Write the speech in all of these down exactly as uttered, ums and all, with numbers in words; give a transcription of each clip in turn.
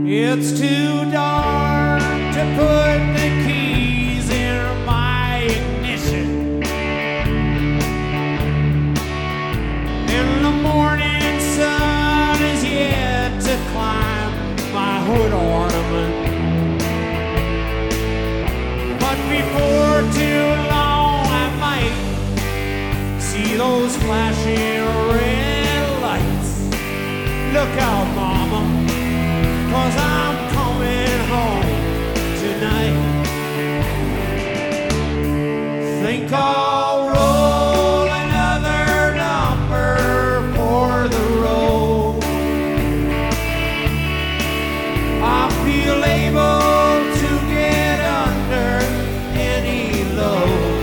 It's too dark to put the keys in my ignition. And the morning sun is yet to climb my hood ornament. But before too long I might see those flashing red lights. Look out, mama, 'cause I'm coming home tonight. Think I'll roll another number for the road. I feel able to get under any load.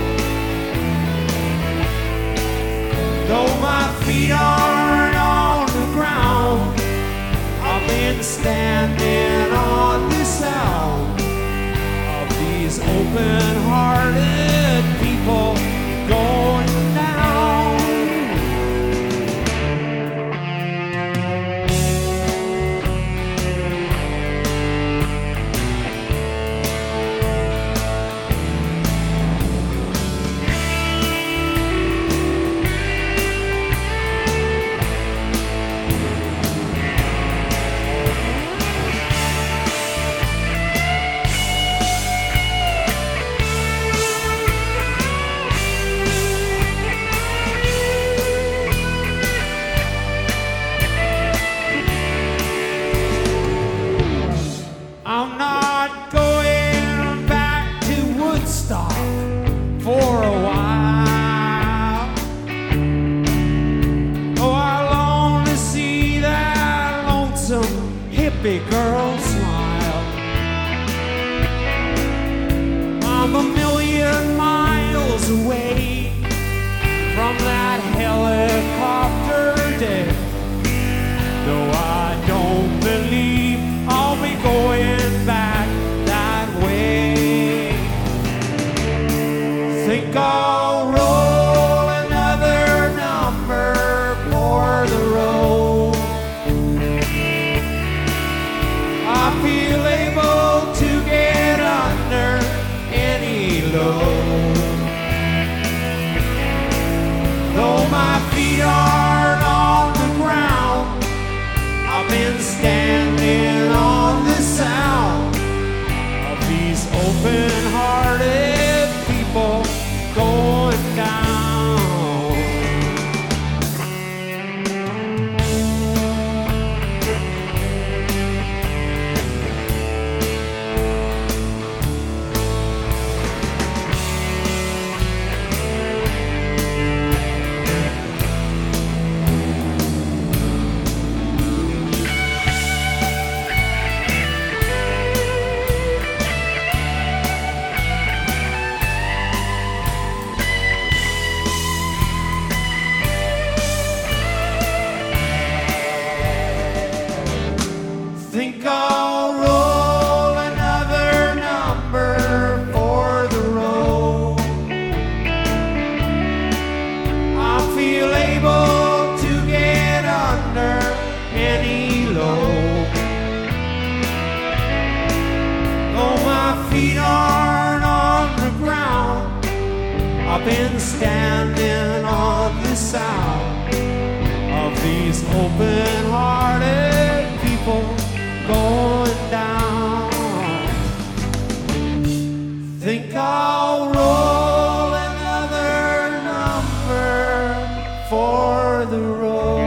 Though my feet aren't on the ground, I've been standing on the sound of these open-hearted people going down. I'm not going back to Woodstock for a while. Oh, I long to see that lonesome hippie girl smile. I'm a million miles away from that helicopter deck. No, I don't believe I'll be going back that way. Think I'll roll another number for the road. I feel able to get under any load. Though my feet aren't on the ground, I've been standing on the sound of these open-hearted people going down. Think I'll roll another number for the road. I feel able to get under any load. Though my feet aren't on the ground, I've been standing on the sound of these open-hearted people going down. Think I'll roll another number for the road.